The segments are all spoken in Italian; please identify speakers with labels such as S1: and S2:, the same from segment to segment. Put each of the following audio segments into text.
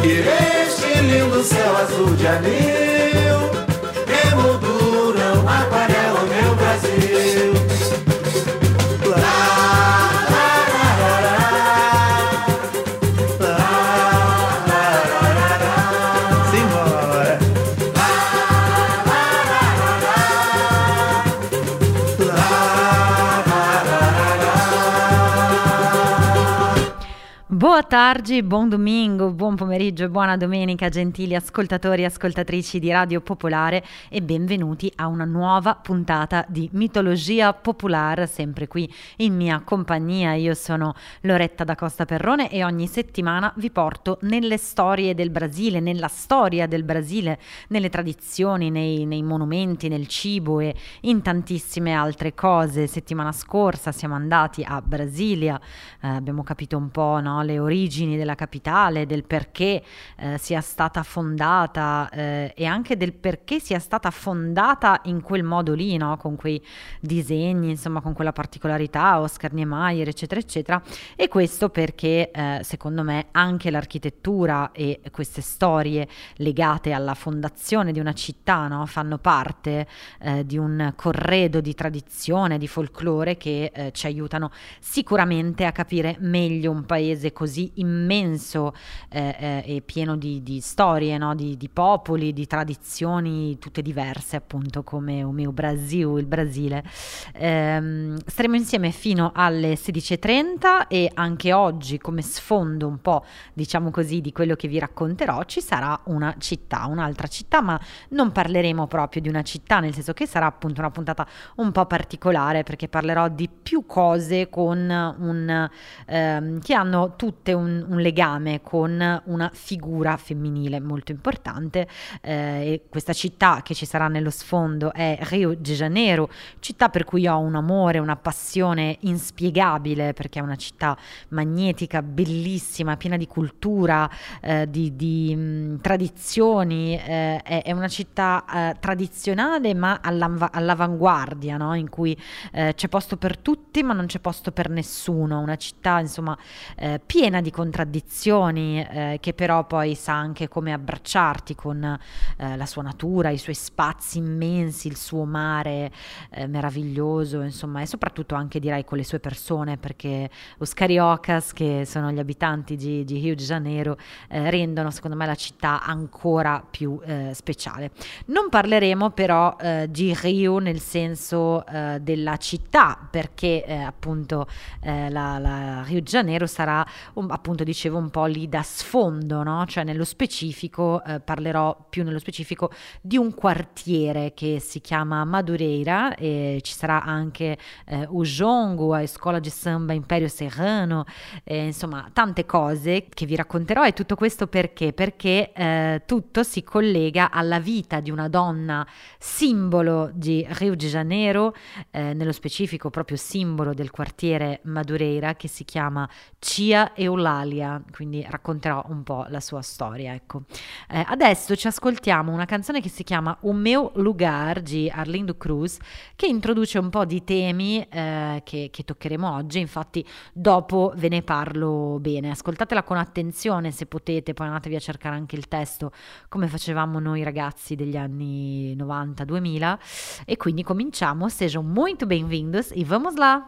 S1: E este lindo céu azul de anil emolduram, aquarelam meu Brasil.
S2: Boa tarde, buon domingo, buon pomeriggio e buona domenica, gentili ascoltatori e ascoltatrici di Radio Popolare, e benvenuti a una nuova puntata di Mitologia Popolare, sempre qui in mia compagnia. Io sono Loretta da Costa Perrone e ogni settimana vi porto nelle storie del Brasile, nella storia del Brasile, nelle tradizioni, nei monumenti, nel cibo e in tantissime altre cose. Settimana scorsa siamo andati a Brasilia, abbiamo capito un po', no, le origini della capitale, del perché sia stata fondata e anche del perché sia stata fondata in quel modo lì, no? Con quei disegni, insomma, con quella particolarità, Oscar Niemeyer, eccetera, eccetera. E questo perché secondo me anche l'architettura e queste storie legate alla fondazione di una città, no? Fanno parte di un corredo di tradizione, di folklore che ci aiutano sicuramente a capire meglio un paese così immenso e pieno di storie, no? di popoli, di tradizioni tutte diverse, appunto, come o meu Brasil, il Brasile. Staremo insieme fino alle 16:30 e anche oggi, come sfondo un po', diciamo così, di quello che vi racconterò, ci sarà una città, un'altra città, ma non parleremo proprio di una città, nel senso che sarà appunto una puntata un po' particolare, perché parlerò di più cose con che hanno tutte un legame con una figura femminile molto importante, e questa città che ci sarà nello sfondo è Rio de Janeiro, città per cui ho un amore, una passione inspiegabile, perché è una città magnetica, bellissima, piena di cultura, di tradizioni, è una città tradizionale ma all'avanguardia, no? In cui c'è posto per tutti ma non c'è posto per nessuno, una città insomma piena di contraddizioni, che però poi sa anche come abbracciarti con la sua natura, i suoi spazi immensi, il suo mare meraviglioso, insomma, e soprattutto anche direi con le sue persone, perché os cariocas, che sono gli abitanti di Rio de Janeiro, rendono secondo me la città ancora più speciale. Non parleremo però di Rio nel senso della città, perché appunto la Rio de Janeiro sarà appunto, dicevo, un po' lì da sfondo, no? Cioè nello specifico parlerò più nello specifico di un quartiere che si chiama Madureira, e ci sarà anche o Jongo, a Scuola di Samba Imperio Serrano, insomma tante cose che vi racconterò. E tutto questo perché tutto si collega alla vita di una donna simbolo di Rio de Janeiro, nello specifico proprio simbolo del quartiere Madureira, che si chiama Tia Eulalia, quindi racconterò un po' la sua storia, ecco. Adesso ci ascoltiamo una canzone che si chiama O Meu Lugar di Arlindo Cruz, che introduce un po' di temi che toccheremo oggi. Infatti dopo ve ne parlo bene, ascoltatela con attenzione se potete, poi andatevi a cercare anche il testo come facevamo noi ragazzi degli anni 90-2000, e quindi cominciamo. Sejam muito bem-vindos e vamos lá!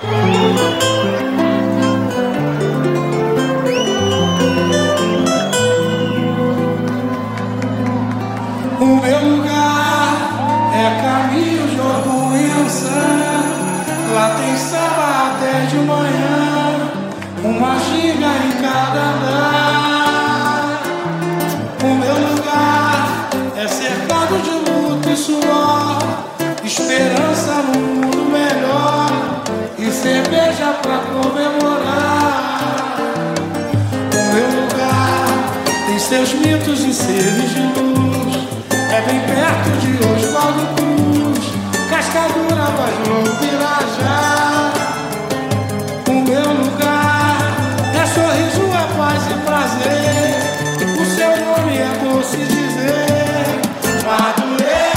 S3: O meu lugar é caminho de orgulho, lá tem samba até de manhã, uma ginga em cada andar. O meu lugar é cercado de luta e suor, esperança num mundo melhor e cerveja pra comemorar. O meu lugar tem seus mitos e seres de luz, é bem perto de Oswaldo Cruz, Cascadura, Voz Louco, Irajá. O meu lugar é sorriso, é paz e prazer, o seu nome é bom se dizer, Madureira.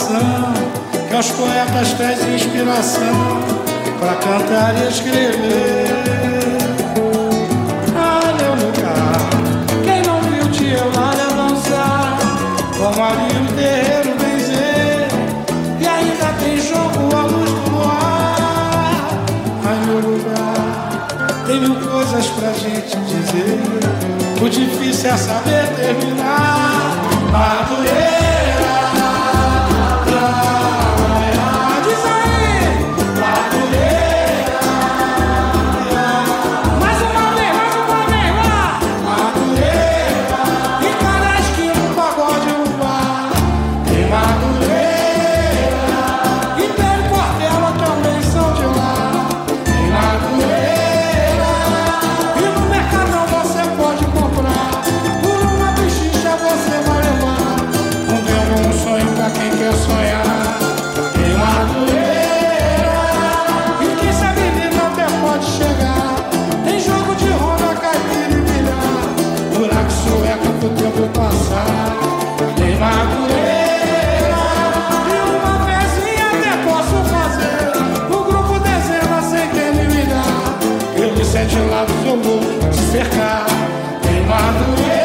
S3: coração, que aos poetas traz inspiração pra cantar e escrever. Ah, meu lugar, quem não viu Tia Eulália dançar, como ali o terreiro benzer, e ainda tem jogo à luz do luar. Ai, meu lugar, tem mil coisas pra gente dizer, o difícil é saber terminar. Madureira, diz aí, Madureira. Mais uma vez, lá. Madureira, e cada esquina um pagode no bar. Tem Madureira, e tem Portela também são de lá. Tem Madureira, e no mercadão você pode comprar. Por uma bexiga você vai levar. Não deu um sonho pra quem quer sonhar. Tem Madureira, e quem sabe viver até pode chegar. Tem jogo de ronda, caipira e bilhar, buraco sueca pro tempo passar. Tem Madureira, e uma pezinha até posso fazer. O grupo dezena sem quem me ligar. Eu de 7 lados eu vou te cercar. Tem Madureira.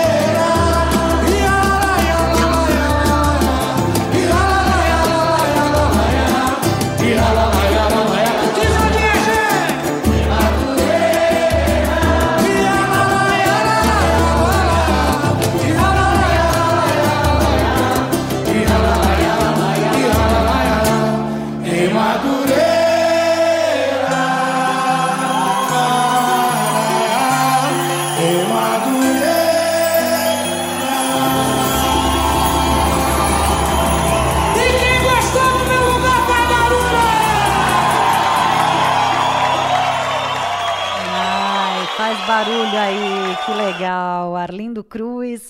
S2: Barulho aí, que legal, Arlindo Cruz,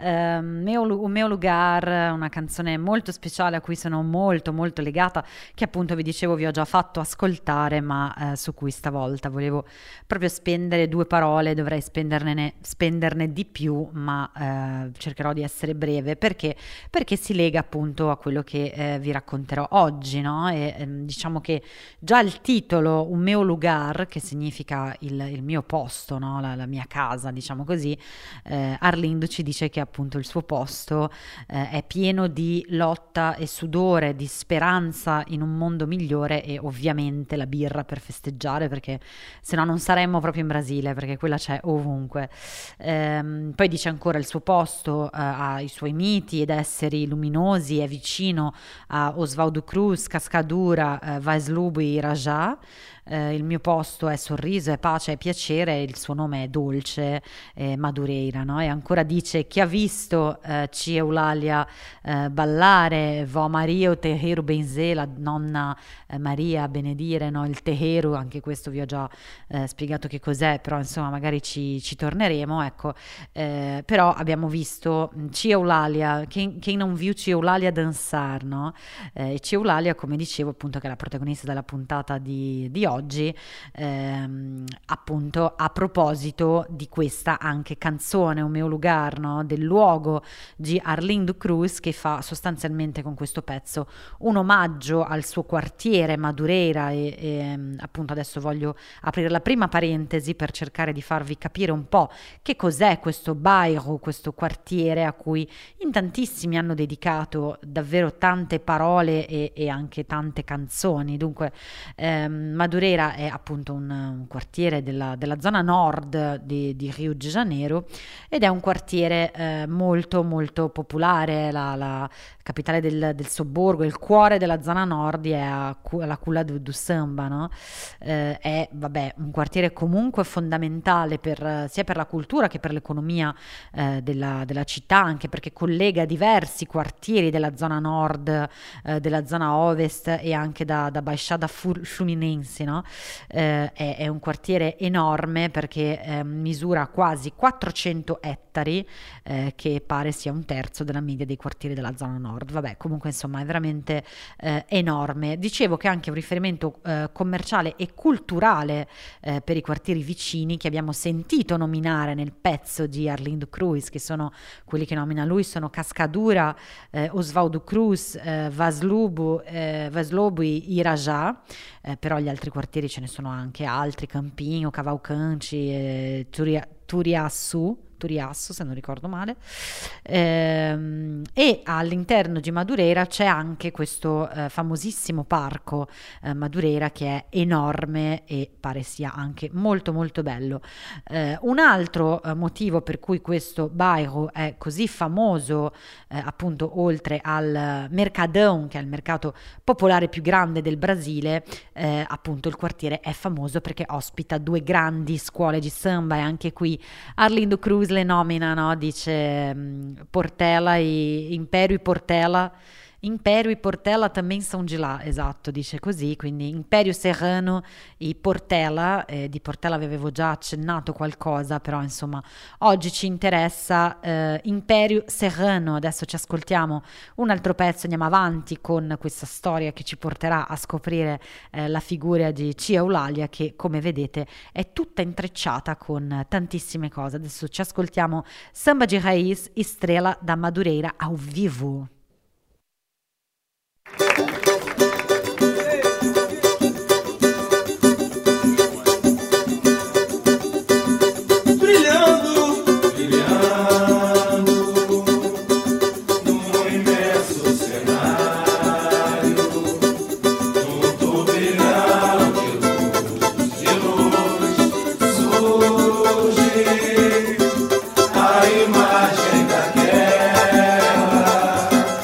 S2: O mio lugar, una canzone molto speciale a cui sono molto molto legata, che appunto vi dicevo vi ho già fatto ascoltare, ma su cui stavolta volevo proprio spendere 2 parole, dovrei spenderne di più, ma cercherò di essere breve perché si lega appunto a quello che vi racconterò oggi, no? E diciamo che già il titolo Un mio lugar, che significa il mio posto, no? La mia casa, diciamo così, Arlindo ci dice che appunto il suo posto è pieno di lotta e sudore, di speranza in un mondo migliore e ovviamente la birra per festeggiare, perché se no non saremmo proprio in Brasile, perché quella c'è ovunque. Poi dice ancora il suo posto ha i suoi miti ed esseri luminosi, è vicino a Oswaldo Cruz, Cascadura, Vaislubi, Rajá. Il mio posto è sorriso, è pace, è piacere, il suo nome è dolce, Madureira, no? E ancora dice: chi ha visto Tia Eulália ballare, Vó Maria o terreiro benzer, la nonna Maria benedire, no? Il terreiro, anche questo vi ho già spiegato che cos'è, però insomma magari ci torneremo, ecco. Però abbiamo visto Tia Eulália, chi non viu Tia Eulália dançar, no? E Tia Eulália, come dicevo appunto, che è la protagonista della puntata di oggi, appunto a proposito di questa anche canzone Un mio lugar, no? Del luogo di Arlindo Cruz, che fa sostanzialmente con questo pezzo un omaggio al suo quartiere Madureira e appunto adesso voglio aprire la prima parentesi per cercare di farvi capire un po' che cos'è questo bairro, questo quartiere a cui in tantissimi hanno dedicato davvero tante parole e anche tante canzoni. Dunque Madureira è appunto un quartiere della zona nord di Rio de Janeiro ed è un quartiere molto molto popolare, la capitale del sobborgo, il cuore della zona nord è la Culla do Samba, no? È un quartiere comunque fondamentale sia per la cultura che per l'economia della città, anche perché collega diversi quartieri della zona nord, della zona ovest e anche da Baixada Fluminense, no? no? È un quartiere enorme perché misura quasi 400 ettari, che pare sia un terzo della media dei quartieri della zona nord. Vabbè, comunque insomma è veramente enorme. Dicevo che è anche un riferimento commerciale e culturale per i quartieri vicini che abbiamo sentito nominare nel pezzo di Arlindo Cruz, che sono quelli che nomina lui, sono Cascadura, Osvaldo Cruz, Vaslubu, Irajá, però gli altri quartieri ce ne sono anche altri, Campinho, Cavalcanti, Turiasso, se non ricordo male, e all'interno di Madureira c'è anche questo famosissimo parco Madureira, che è enorme e pare sia anche molto molto bello. Un altro motivo per cui questo bairro è così famoso, appunto oltre al Mercadão, che è il mercato popolare più grande del Brasile, appunto il quartiere è famoso perché ospita 2 grandi scuole di samba, e anche qui Arlindo Cruz le nomina, no? Dice Portela e Império e Portela. Império e Portela também são de là, esatto, dice così, quindi Império Serrano e Portela. Di Portela vi avevo già accennato qualcosa, però insomma oggi ci interessa Império Serrano. Adesso ci ascoltiamo un altro pezzo, andiamo avanti con questa storia che ci porterà a scoprire la figura di Tia Eulalia, che come vedete è tutta intrecciata con tantissime cose. Adesso ci ascoltiamo Samba de Raiz, Estrela da Madureira ao vivo.
S1: A imagem daquela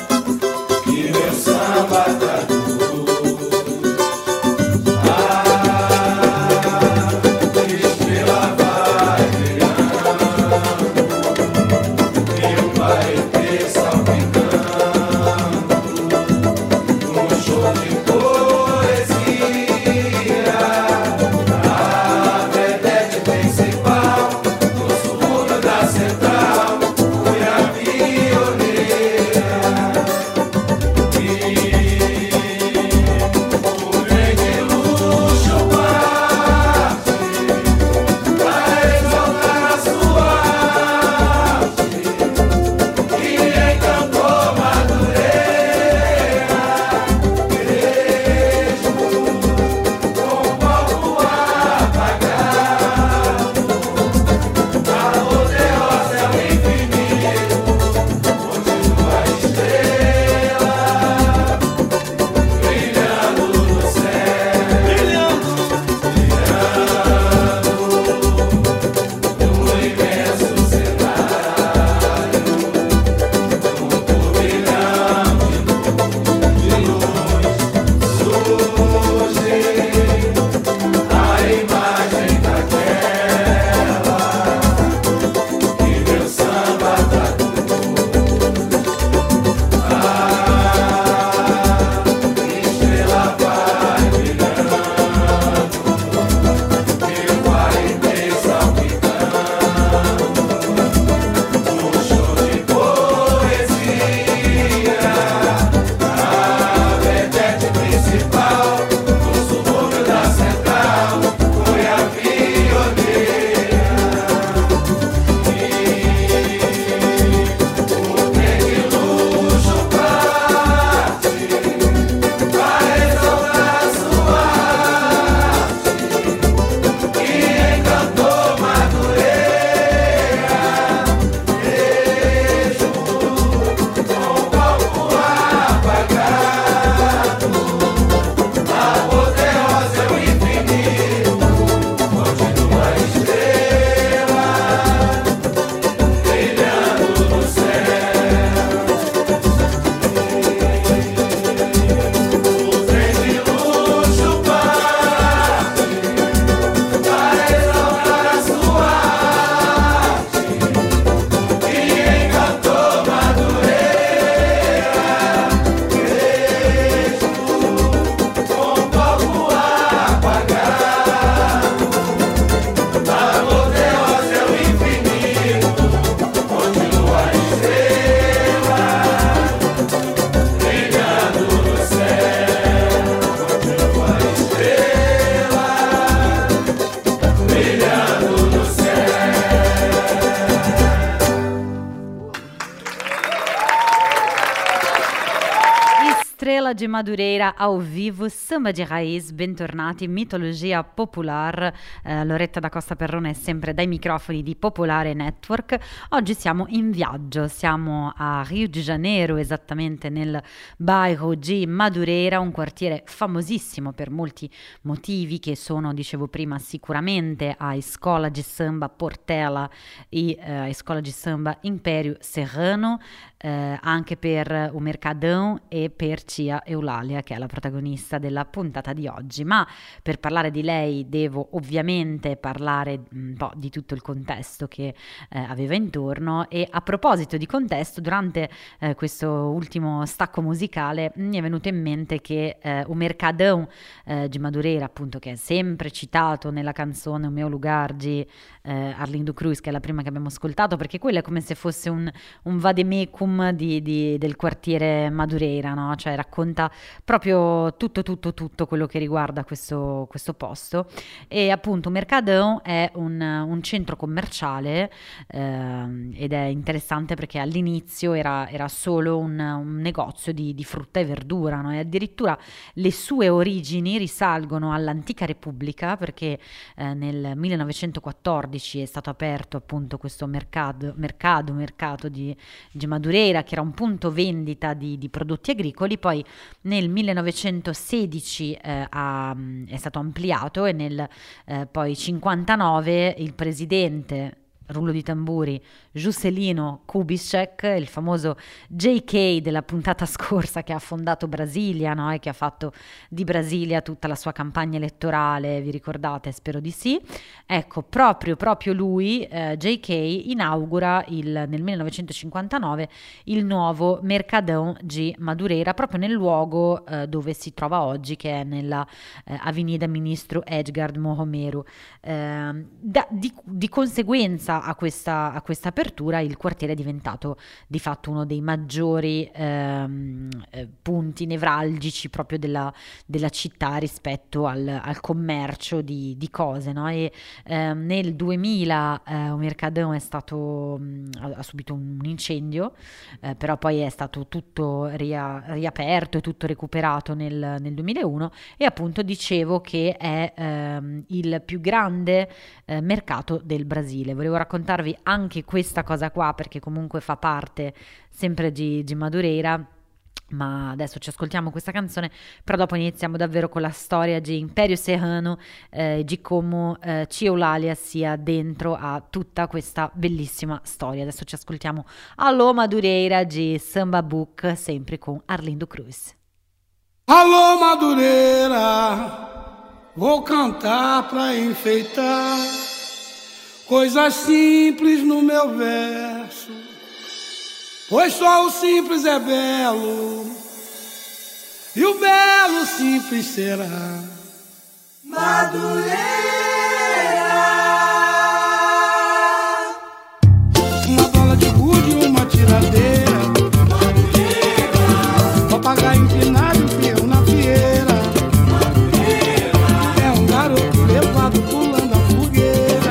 S2: G Madureira ao vivo, samba de raiz, bentornati, mitologia popolare. Loretta da Costa Perrone è sempre dai microfoni di Popolare Network. Oggi siamo in viaggio, siamo a Rio de Janeiro, esattamente nel bairro G Madureira, un quartiere famosissimo per molti motivi che sono, dicevo prima, sicuramente a Escola de Samba Portela e a Escola de Samba Império Serrano, anche per o Mercadão e per Tia Eulalia, che è la protagonista della puntata di oggi. Ma per parlare di lei devo ovviamente parlare un po' di tutto il contesto che aveva intorno, e a proposito di contesto, durante questo ultimo stacco musicale mi è venuto in mente che o Mercadão de Madureira, appunto, che è sempre citato nella canzone O Meu Lugar di Arlindo Cruz, che è la prima che abbiamo ascoltato, perché quello è come se fosse un vademecum del quartiere Madureira, no? Cioè racconta proprio tutto quello che riguarda questo posto. E appunto Mercadão è un centro commerciale ed è interessante perché all'inizio era solo un negozio di frutta e verdura, no? E addirittura le sue origini risalgono all'antica Repubblica, perché nel 1914 è stato aperto appunto questo mercato di Madureira, che era un punto vendita di prodotti agricoli. Poi nel 1916 è stato ampliato e nel poi 59 il presidente, rullo di tamburi, Juscelino Kubitschek, il famoso JK della puntata scorsa, che ha fondato Brasilia, no? E che ha fatto di Brasilia tutta la sua campagna elettorale, vi ricordate? Spero di sì. Ecco, proprio lui, JK, inaugura nel 1959 il nuovo Mercadão de Madureira, proprio nel luogo dove si trova oggi, che è nella Avenida Ministro Edgar Mohomeru. Di conseguenza a questa apertura il quartiere è diventato di fatto uno dei maggiori punti nevralgici proprio della città rispetto al commercio di cose, no? E nel 2000 Mercadão ha subito un incendio, però poi è stato tutto riaperto e tutto recuperato nel 2001, e appunto dicevo che è il più grande mercato del Brasile. Volevo raccontarvi anche questa cosa qua, perché comunque fa parte sempre di Madureira. Ma adesso ci ascoltiamo questa canzone, però dopo iniziamo davvero con la storia di Império Serrano, di come Tia Eulalia sia dentro a tutta questa bellissima storia. Adesso ci ascoltiamo Alô Madureira di Samba Book, sempre con Arlindo Cruz.
S3: Alô Madureira, vou cantar pra enfeitar coisas simples no meu verso, pois só o simples é belo e o belo simples será.
S1: Madureira,
S3: uma bola de gude e uma tiradeira, Madureira, papagaio empinado e peão na fieira,
S1: Madureira,
S3: é um garoto levado pulando a fogueira,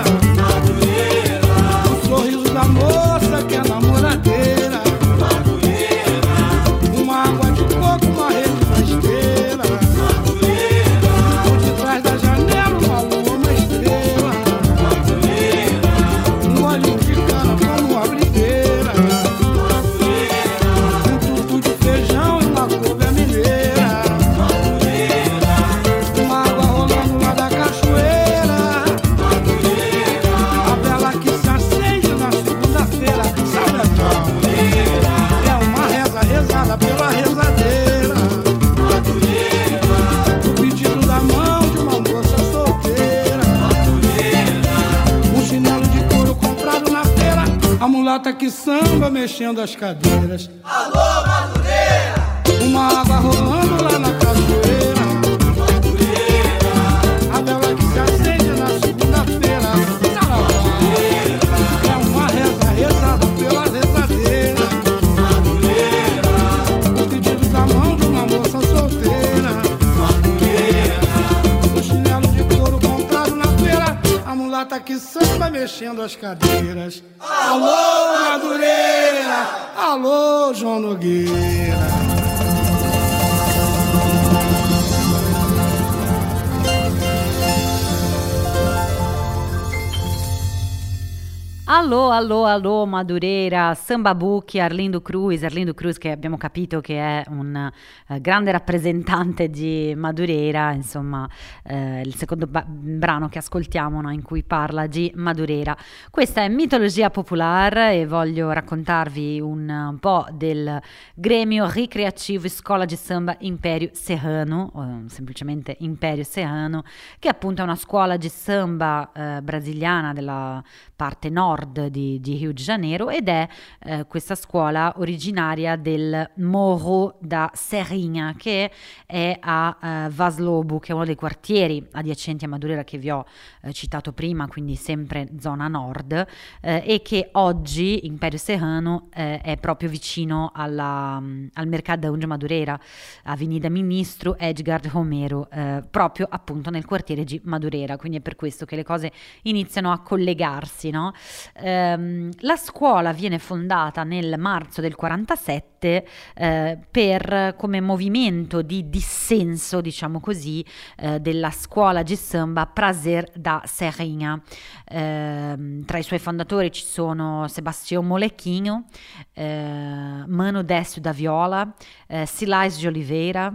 S3: da moça que é namoradeira,
S1: Madureira,
S3: uma água de coco, uma rede na esteira,
S1: Madureira,
S3: por detrás da janela uma lua, uma estrela,
S1: Madureira,
S3: um olhinho de cara como uma brigueira,
S1: Madureira,
S3: um tutu de feijão e uma couve mineira,
S1: Madureira,
S3: uma água rolando lá da cachoeira,
S1: Madureira,
S3: a vela que se acende na segunda-feira, sabe a é uma reza rezada pela rezadeira,
S1: Madureira,
S3: o pedido da mão de uma moça solteira, um chinelo de couro comprado na feira, a mulata que samba mexendo as cadeiras.
S1: Alô Madureira,
S3: Uma água rolando lá na cachoeira,
S1: Madureira,
S3: a vela que se acende na segunda-feira, saravá, é uma reza rezada pela rezadeira,
S1: Madureira,
S3: o pedido da mão de uma moça solteira,
S1: Madureira,
S3: um chinelo de couro comprado na feira, a mulata que samba mexendo as cadeiras. Alô Madureira, alô João Nogueira.
S2: Allo Madureira, Samba Bucchi, Arlindo Cruz che abbiamo capito che è un grande rappresentante di Madureira, insomma il secondo brano che ascoltiamo, no, in cui parla di Madureira. Questa è Mitologia Popolare e voglio raccontarvi un po' del gremio ricreativo Scola di Samba Império Serrano, o semplicemente Império Serrano, che appunto è una scuola di samba brasiliana della parte nord di Rio de Janeiro, ed è questa scuola originaria del Morro da Serrinha, che è a Vaz Lobo, che è uno dei quartieri adiacenti a Madureira che vi ho citato prima, quindi sempre zona nord, e che oggi Império Serrano è proprio vicino al Mercadão de Madureira, Avenida Ministro Edgar Romero, proprio appunto nel quartiere di Madureira, quindi è per questo che le cose iniziano a collegarsi, no? La scuola viene fondata nel marzo del 47 come movimento di dissenso, diciamo così, della scuola di samba Prazer da Serrinha. Tra i suoi fondatori ci sono Sebastião Molequinho, Mano Décio da Viola, Silais de Oliveira,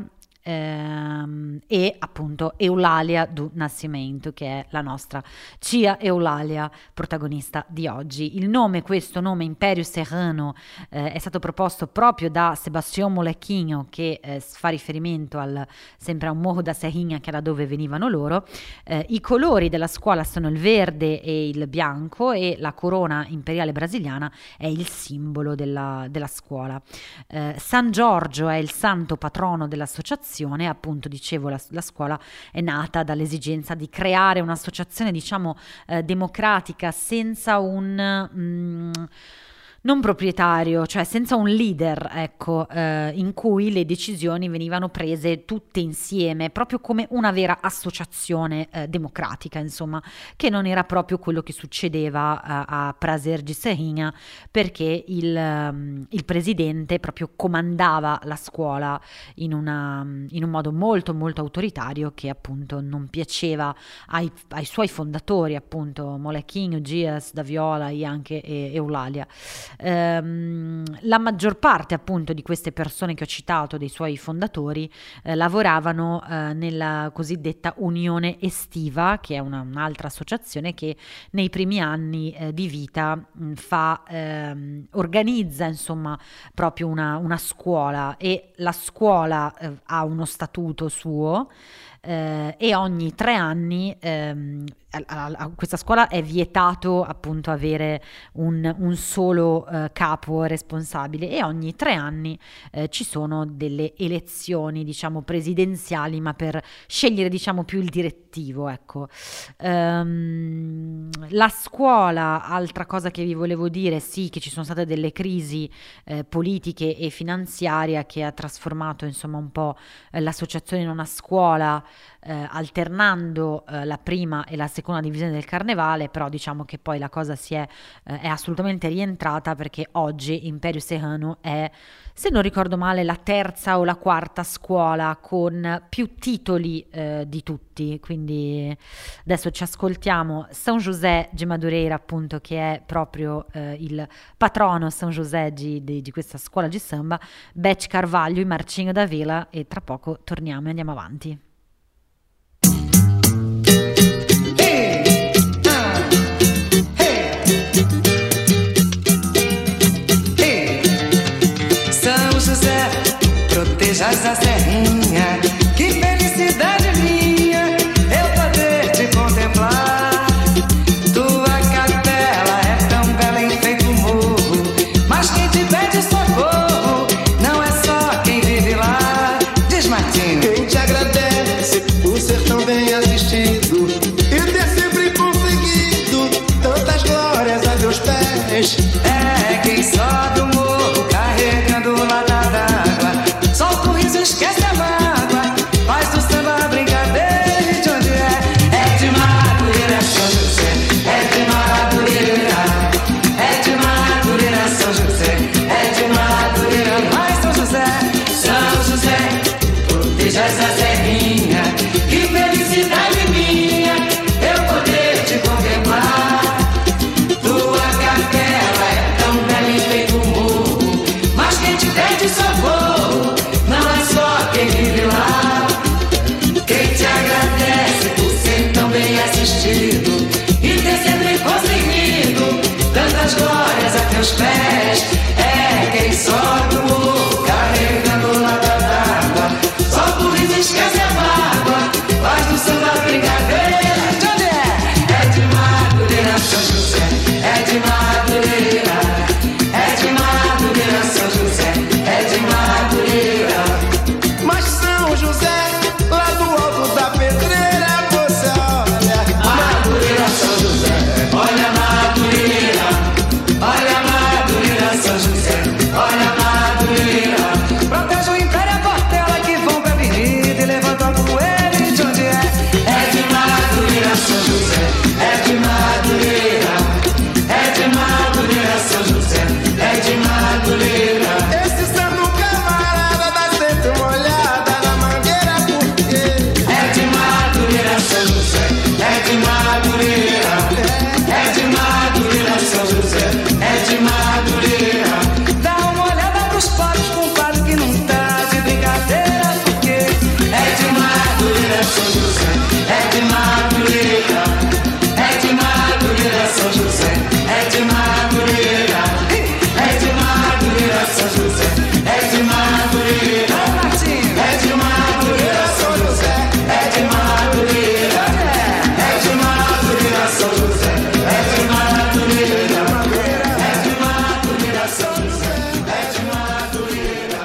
S2: e appunto Eulalia do Nascimento, che è la nostra Tia Eulalia, protagonista di oggi. Questo nome Império Serrano è stato proposto proprio da Sebastião Molequinho, che fa riferimento sempre a un Morro da Serrinha, che era dove venivano loro. I colori della scuola sono il verde e il bianco, e la corona imperiale brasiliana è il simbolo della scuola. San Giorgio è il santo patrono dell'associazione. Appunto, dicevo, la scuola è nata dall'esigenza di creare un'associazione, diciamo, democratica, senza un non proprietario, cioè senza un leader, ecco, in cui le decisioni venivano prese tutte insieme, proprio come una vera associazione democratica, insomma, che non era proprio quello che succedeva a Prazer de Serrinha, perché il presidente proprio comandava la scuola in un modo molto molto autoritario, che appunto non piaceva ai suoi fondatori, appunto Molequinho, Dias da Viola e anche Eulalia. La maggior parte appunto di queste persone che ho citato, dei suoi fondatori, lavoravano nella cosiddetta Unione Estiva, che è un'altra associazione che nei primi anni di vita organizza, insomma, proprio una scuola, e la scuola ha uno statuto suo, e ogni 3 anni a questa scuola è vietato appunto avere un solo capo responsabile, e ogni 3 anni ci sono delle elezioni, diciamo, presidenziali, ma per scegliere, diciamo, più il direttivo, ecco. La scuola, altra cosa che vi volevo dire, sì, che ci sono state delle crisi politiche e finanziarie che ha trasformato, insomma, un po' l'associazione in una scuola, alternando la prima e la seconda divisione del carnevale, però diciamo che poi la cosa è assolutamente rientrata, perché oggi Império Serrano è, se non ricordo male, la terza o la quarta scuola con più titoli di tutti. Quindi adesso ci ascoltiamo São José de Madureira, appunto, che è proprio il patrono São José di questa scuola di samba, Beth Carvalho e Marcinho da Vila, e tra poco torniamo e andiamo avanti.
S4: Protejas a serrinha, que felicidade minha eu poder te contemplar. Tua capela é tão bela, enfeita o morro, mas quem te pede socorro não é só quem vive lá. Diz Martinho,
S1: Quem te agradece
S4: das glórias a teus pés. É quem sobe o morro carregando lata d'água. Só por isso esquece a mágoa, faz do samba brincadeira. De onde é? É de Madureira, São José. É de Madureira. É de Madureira, São José. É de Madureira.
S3: Mas São José, lá do alto da pedreira, você olha.
S4: Madureira, São José. Olha Madureira. Olha Madureira, São José. Olha Madureira. Protege o império, a portela que vão pra avenida e levanta a poeira. E de onde é? É de Madureira, São José. É de Madureira. É de Madureira, São José. É de Madureira.
S3: Esse santo camarada dá sempre uma olhada na mangueira, porque
S4: É de Madureira, São José. É de Madureira. É de Madureira, São José. É de Madureira. Dá uma olhada pros paros, compadre, que não tá de brincadeira, porque é de Madureira, São José. É de Madureira. É de Madureira, São José. É de Madureira. É de Madureira, São José. É de Madureira. É de Madureira, São José. É de Madureira. É de Madureira, São José. É de Madureira. É de Madureira, São José. É de Madureira.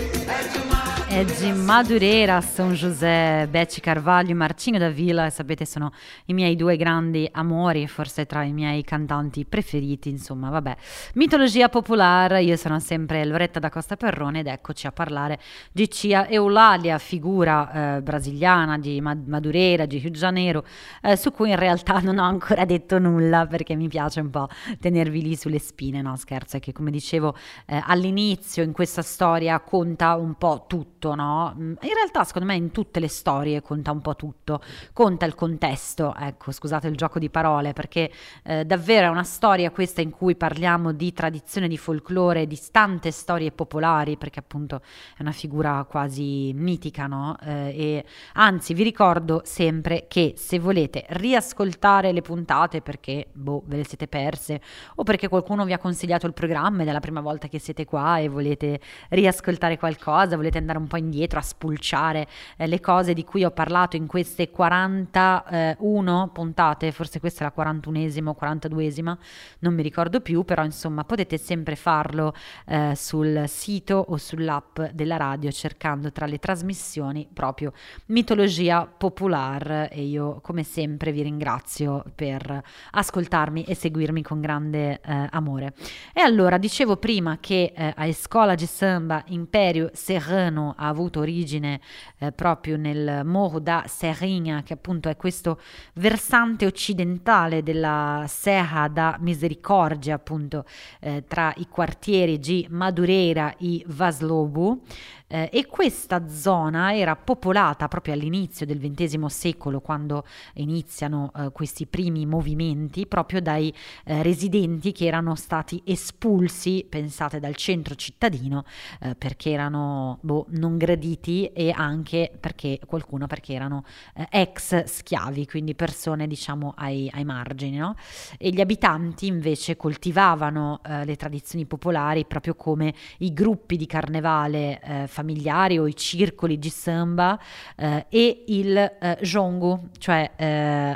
S2: È di Madureira, São José, Betsy Carvalho, Marcinho da Villa, e sapete sono i miei due grandi amori, forse tra i miei cantanti preferiti, insomma, vabbè. Mitologia popolare, io sono sempre Loretta da Costa Perrone ed eccoci a parlare di Tia Eulalia, figura brasiliana di Madureira, di Rio de Janeiro, su cui in realtà non ho ancora detto nulla perché mi piace un po' tenervi lì sulle spine, no scherzo, è che come dicevo all'inizio in questa storia conta un po' tutto, no? In realtà secondo me in tutte le storie conta un po' tutto, conta il contesto, ecco, scusate il gioco di parole, perché davvero è una storia questa in cui parliamo di tradizione, di folklore, di tante storie popolari, perché appunto è una figura quasi mitica, no? E anzi vi ricordo sempre che se volete riascoltare le puntate perché ve le siete perse o perché qualcuno vi ha consigliato il programma ed è la prima volta che siete qua e volete riascoltare qualcosa, volete andare un po' indietro a spulciare le cose di cui ho parlato in queste 41 puntate, forse questa è la 41esima o 42esima, non mi ricordo più, però insomma potete sempre farlo sul sito o sull'app della radio cercando tra le trasmissioni proprio Mitologia Popolare e io come sempre vi ringrazio per ascoltarmi e seguirmi con grande amore. E allora dicevo prima che a Escola de Samba Império Serrano ha avuto origine proprio nel Morro da Serrinha, che appunto è questo versante occidentale della Serra da Misericórdia, appunto tra i quartieri di Madureira e Vaslobo, e questa zona era popolata proprio all'inizio del XX secolo, quando iniziano questi primi movimenti, proprio dai residenti che erano stati espulsi, pensate, dal centro cittadino perché erano non graditi e anche perché erano ex schiavi, quindi persone diciamo ai margini, no? E gli abitanti invece coltivavano le tradizioni popolari proprio come i gruppi di carnevale familiari o i circoli di samba e il jongo, cioè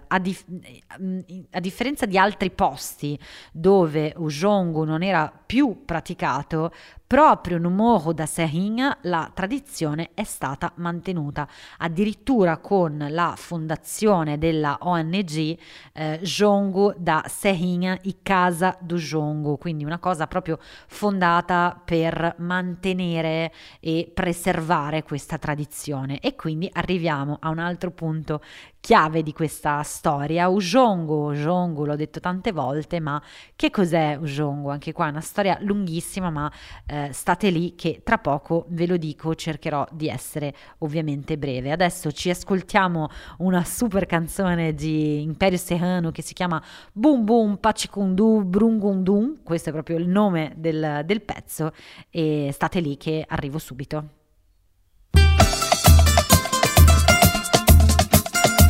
S2: a differenza di altri posti dove il jongo non era più praticato, proprio no Morro da Serrinha la tradizione è stata mantenuta, addirittura con la fondazione della ONG Jongo da Serrinha e Casa do Jongo, quindi una cosa proprio fondata per mantenere e preservare questa tradizione. E quindi arriviamo a un altro punto chiave di questa storia, o jongo, l'ho detto tante volte, ma che cos'è o jongo? Anche qua è una storia lunghissima, ma state lì che tra poco ve lo dico, cercherò di essere ovviamente breve. Adesso ci ascoltiamo una super canzone di Império Serrano che si chiama Bum Bum Pachicundu Brungundum, questo è proprio il nome del pezzo, e state lì che arrivo subito.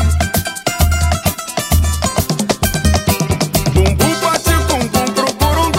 S3: Bum bum bate com bum pro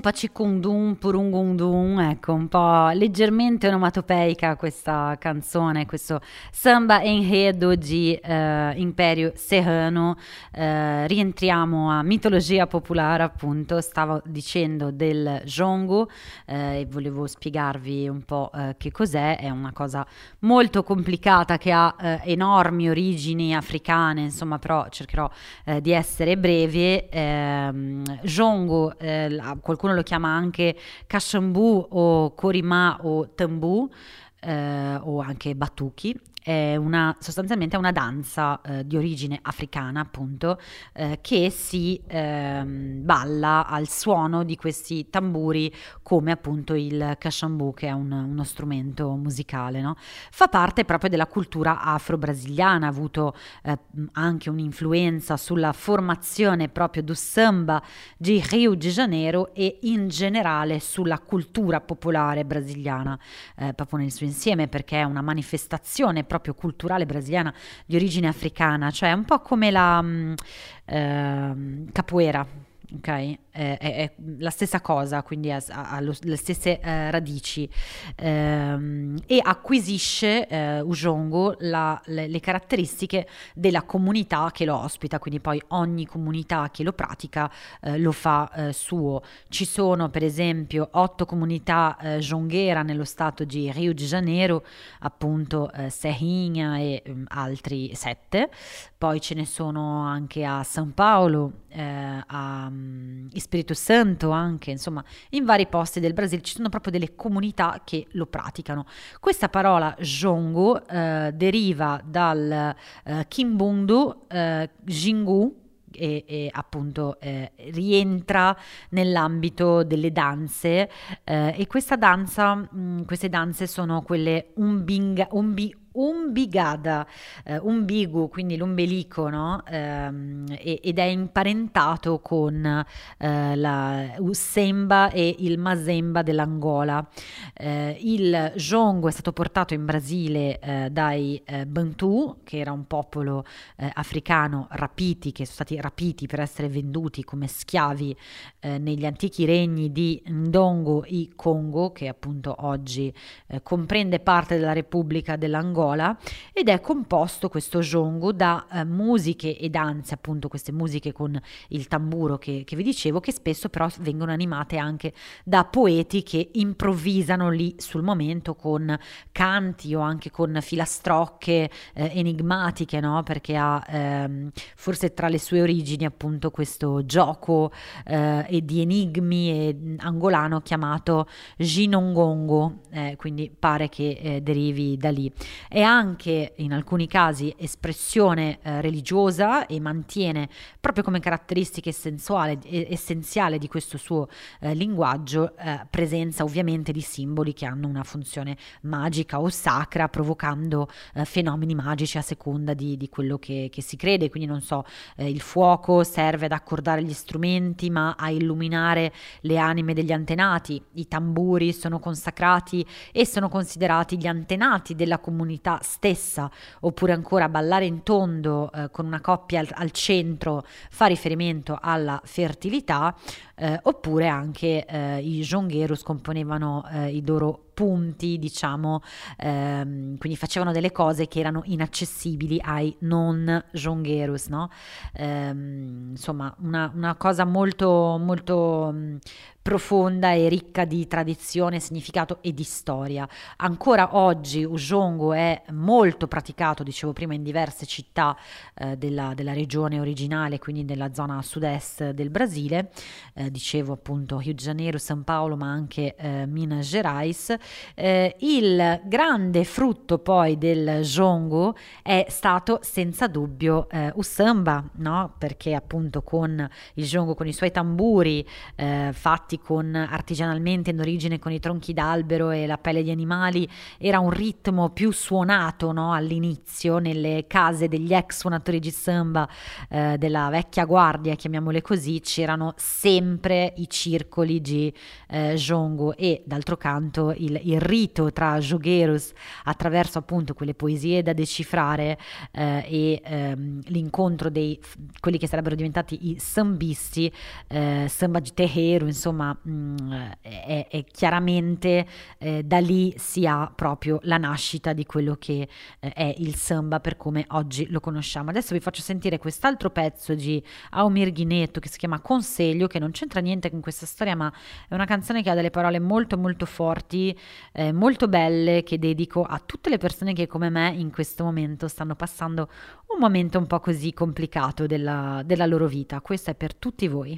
S2: Pacicundum, Purungundum, ecco, un po' leggermente onomatopeica questa canzone, questo samba enredo di Império Serrano. Rientriamo a mitologia popolare, appunto. Stavo dicendo del jongo e volevo spiegarvi un po' che cos'è. È una cosa molto complicata che ha enormi origini africane, insomma, però cercherò di essere breve. Jongo, qualcuno lo chiama anche Kashambu o Korima o Tambu, o anche Batuki. È sostanzialmente una danza di origine africana, appunto, che si balla al suono di questi tamburi, come appunto il Kashambu, che è uno strumento musicale, no? Fa parte proprio della cultura afro-brasiliana, ha avuto anche un'influenza sulla formazione proprio do samba di Rio de Janeiro e in generale sulla cultura popolare brasiliana, proprio nel suo insieme, perché è una manifestazione proprio culturale brasiliana di origine africana, cioè un po' come la capoeira, ok? È la stessa cosa, quindi ha le stesse radici, e acquisisce Ujongo le caratteristiche della comunità che lo ospita, quindi poi ogni comunità che lo pratica lo fa suo. Ci sono per esempio 8 comunità jonghera nello stato di Rio de Janeiro, appunto Serrinha e altri 7, poi ce ne sono anche a São Paulo, a Spirito Santo anche, insomma in vari posti del Brasile ci sono proprio delle comunità che lo praticano. Questa parola jongo deriva dal Kimbundu Jingu, e appunto rientra nell'ambito delle danze, e queste danze sono quelle umbigada, umbigu, quindi l'ombelico, no? Ed è imparentato con la Usemba e il Mazemba dell'Angola. Il jongo è stato portato in Brasile dai Bantu, che era un popolo africano rapiti, che sono stati rapiti per essere venduti come schiavi negli antichi regni di Ndongo e Congo, che appunto oggi comprende parte della Repubblica dell'Angola, ed è composto questo jongo da musiche e danze, appunto queste musiche con il tamburo che vi dicevo, che spesso però vengono animate anche da poeti che improvvisano lì sul momento con canti o anche con filastrocche enigmatiche, no? Perché ha forse tra le sue origini appunto questo gioco e di enigmi angolano chiamato Ginongongo, quindi pare che derivi da lì. È anche in alcuni casi espressione religiosa e mantiene proprio come caratteristica essenziale di questo suo linguaggio presenza ovviamente di simboli che hanno una funzione magica o sacra, provocando fenomeni magici a seconda di quello che si crede. Quindi non so, il fuoco serve ad accordare gli strumenti ma a illuminare le anime degli antenati, i tamburi sono consacrati e sono considerati gli antenati della comunità stessa, oppure ancora ballare in tondo con una coppia al centro fa riferimento alla fertilità, oppure anche i jongueros componevano i loro punti, diciamo, quindi facevano delle cose che erano inaccessibili ai non jongueros, no? Insomma una cosa molto molto profonda e ricca di tradizione, significato e di storia. Ancora oggi Ujongo è molto praticato, dicevo prima, in diverse città della regione originale, quindi nella zona sud-est del Brasile, dicevo appunto Rio de Janeiro, São Paulo, ma anche Minas Gerais. Il grande frutto poi del jongo è stato senza dubbio o samba, no? Perché appunto con il jongo, con i suoi tamburi fatti artigianalmente in origine con i tronchi d'albero e la pelle di animali, era un ritmo più suonato, no? All'inizio nelle case degli ex suonatori di samba della vecchia guardia, chiamiamole così, c'erano sempre i circoli di jongo, e d'altro canto il il rito tra jogueiros attraverso appunto quelle poesie da decifrare l'incontro dei quelli che sarebbero diventati i sambisti, samba de terreiro, insomma, è chiaramente da lì si ha proprio la nascita di quello che è il samba per come oggi lo conosciamo. Adesso vi faccio sentire quest'altro pezzo di Aomir Guinetto che si chiama Consiglio, che non c'entra niente con questa storia, ma è una canzone che ha delle parole molto molto forti, molto belle, che dedico a tutte le persone che come me in questo momento stanno passando un momento un po' così complicato della loro vita. Questa è per tutti voi.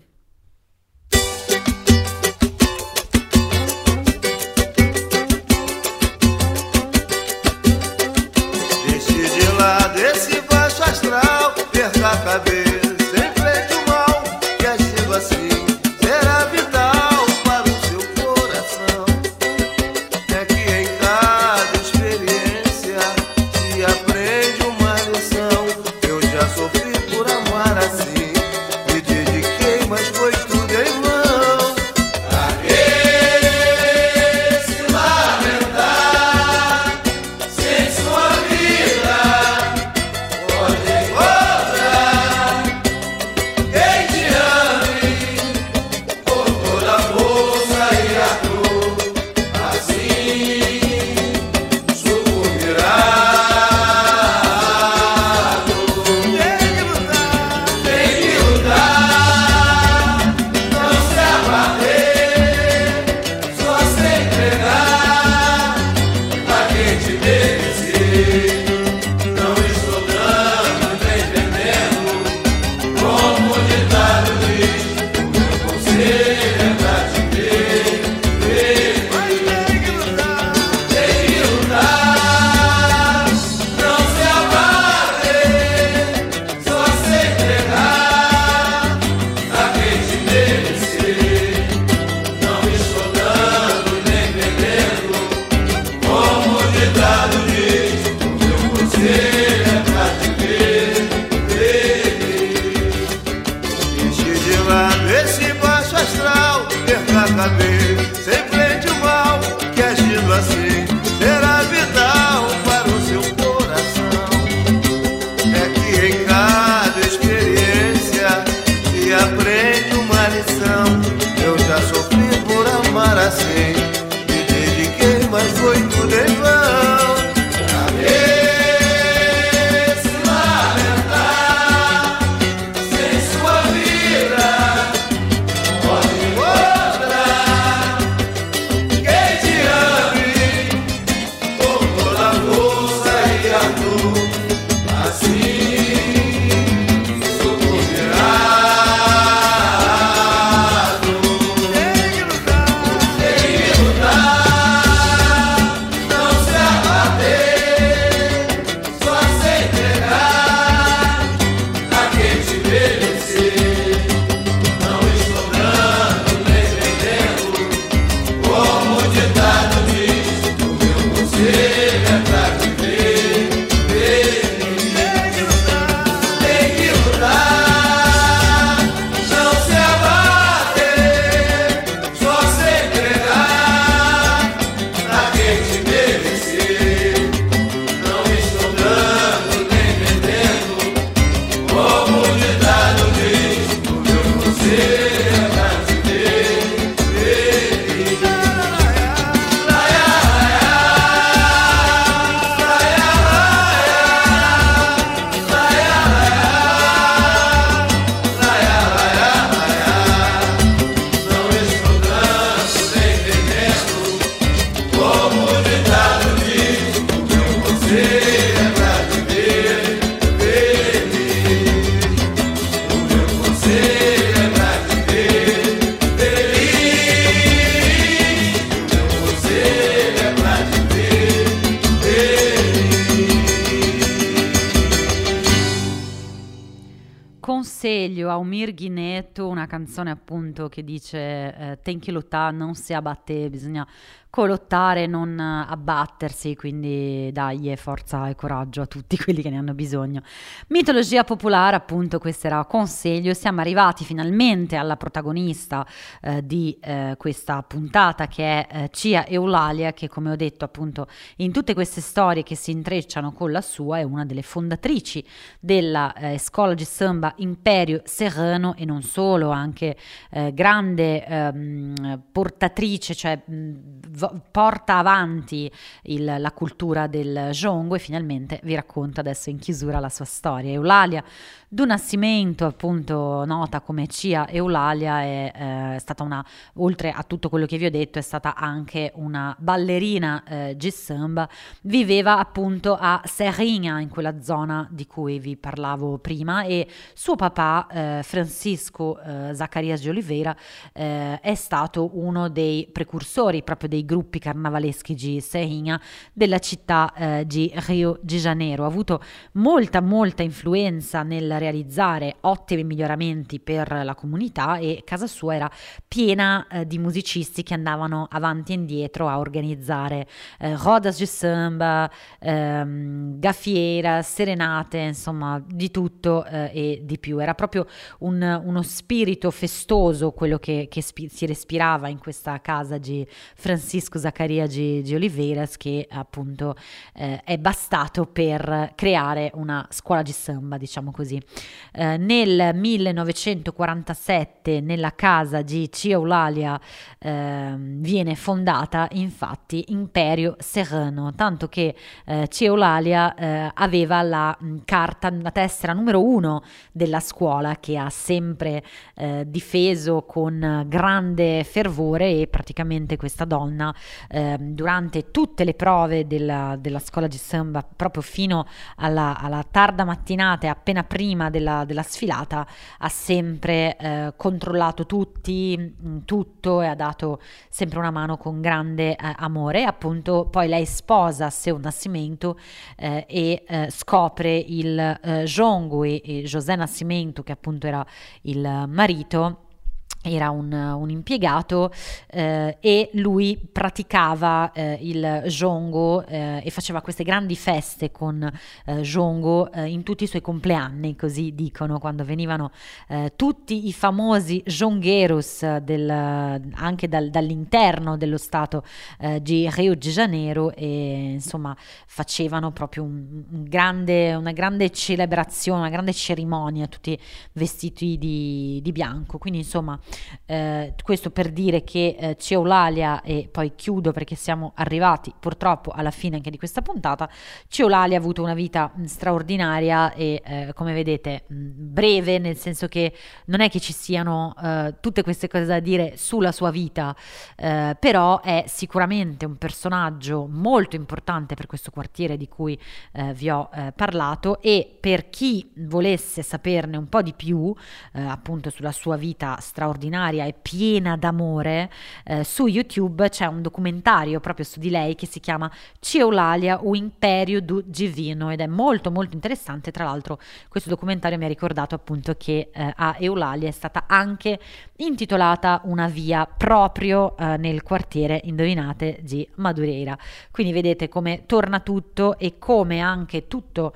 S5: Deixe de lado esse baixo astral, perca a cabeça, enfrente o mal, que agindo assim será vital para o seu coração. É que em cada experiência se aprende uma lição. Eu já sofri por amar assim, me dediquei, mas foi tudo em vão.
S2: Consiglio, Aomir Guinetto, una canzone appunto che dice tem que lutar, non se abbatte, bisogna dico lottare, non abbattersi, quindi dai, forza e coraggio a tutti quelli che ne hanno bisogno. Mitologia popolare, appunto, questo era Consiglio. Siamo arrivati finalmente alla protagonista di questa puntata, che è Cia Eulalia, che, come ho detto, appunto, in tutte queste storie che si intrecciano con la sua, è una delle fondatrici della Scuola di Samba Imperio Serrano, e non solo, anche grande portatrice, cioè porta avanti la cultura del jongo, e finalmente vi racconta adesso in chiusura la sua storia. Eulalia do Nascimento, appunto nota come Cia Eulalia, è stata oltre a tutto quello che vi ho detto, è stata anche una ballerina di samba. Viveva appunto a Serrinha, in quella zona di cui vi parlavo prima, e suo papà Francisco Zacarias de Oliveira è stato uno dei precursori proprio dei gruppi carnavaleschi di Serrinha, della città di Rio de Janeiro. Ha avuto molta influenza nel realizzare ottimi miglioramenti per la comunità, e casa sua era piena di musicisti che andavano avanti e indietro a organizzare rodas de samba, gafieras, serenate, insomma di tutto e di più. Era proprio uno spirito festoso quello che si respirava in questa casa di Francisco Zaccaria di Oliveiras, che appunto è bastato per creare una scuola di samba, diciamo così. Nel 1947 nella casa di Cia Eulalia viene fondata infatti Imperio Serrano, tanto che Cia Eulalia aveva la tessera numero 1 della scuola, che ha sempre difeso con grande fervore, e praticamente questa donna durante tutte le prove della scuola di samba, proprio fino alla tarda mattinata e appena prima della sfilata, ha sempre controllato tutto, e ha dato sempre una mano con grande amore. Appunto poi lei sposa Seu Nascimento e scopre il jongo, e José Nascimento, che appunto era il marito, era un impiegato, e lui praticava il jongo e faceva queste grandi feste con jongo in tutti i suoi compleanni, così dicono, quando venivano tutti i famosi jongueros anche dall'interno dello stato di Rio de Janeiro, e insomma facevano proprio una grande celebrazione, una grande cerimonia, tutti vestiti di bianco. Quindi insomma questo per dire che Cia Eulalia, e poi chiudo perché siamo arrivati purtroppo alla fine anche di questa puntata, Cia Eulalia ha avuto una vita straordinaria e come vedete breve, nel senso che non è che ci siano tutte queste cose da dire sulla sua vita, però è sicuramente un personaggio molto importante per questo quartiere di cui vi ho parlato, e per chi volesse saperne un po' di più appunto sulla sua vita straordinaria e piena d'amore, su YouTube c'è un documentario proprio su di lei che si chiama Cia Eulalia, o Império do Divino, ed è molto interessante. Tra l'altro questo documentario mi ha ricordato appunto che a Eulalia è stata anche intitolata una via proprio nel quartiere, indovinate, di Madureira. Quindi vedete come torna tutto, e come anche tutto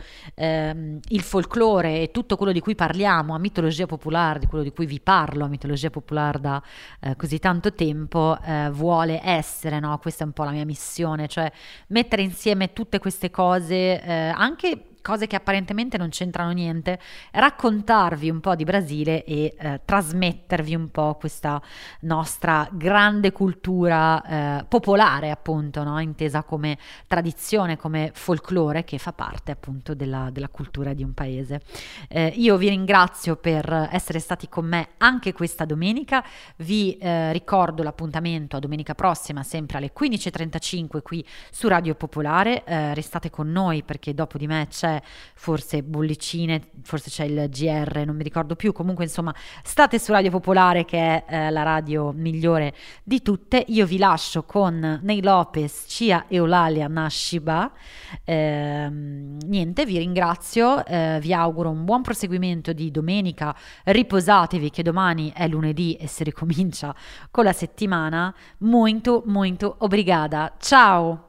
S2: il folklore e tutto quello di cui parliamo a Mitologia Popolare, di quello di cui vi parlo a Mitologia Popolare da così tanto tempo, vuole essere, no? Questa è un po' la mia missione, cioè mettere insieme tutte queste cose, anche cose che apparentemente non c'entrano niente, raccontarvi un po' di Brasile e trasmettervi un po' questa nostra grande cultura popolare, appunto, no? Intesa come tradizione, come folklore, che fa parte appunto della cultura di un paese. Io vi ringrazio per essere stati con me anche questa domenica. Vi ricordo l'appuntamento a domenica prossima, sempre alle 15:35 qui su Radio Popolare. Restate con noi, perché dopo di me c'è c'è, forse bollicine, forse c'è il GR, non mi ricordo più, comunque insomma state su Radio Popolare che è la radio migliore di tutte. Io vi lascio con Ney Lopez, Cia Eulalia Nasciba. Niente, vi ringrazio, vi auguro un buon proseguimento di domenica, riposatevi che domani è lunedì e si ricomincia con la settimana. Muito obrigada, ciao.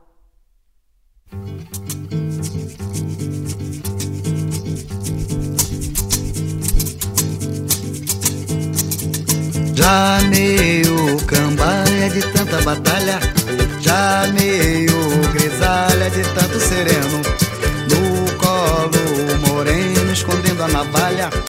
S6: Já meio cambaia de tanta batalha, já meio grisalha de tanto sereno, no colo moreno escondendo a navalha,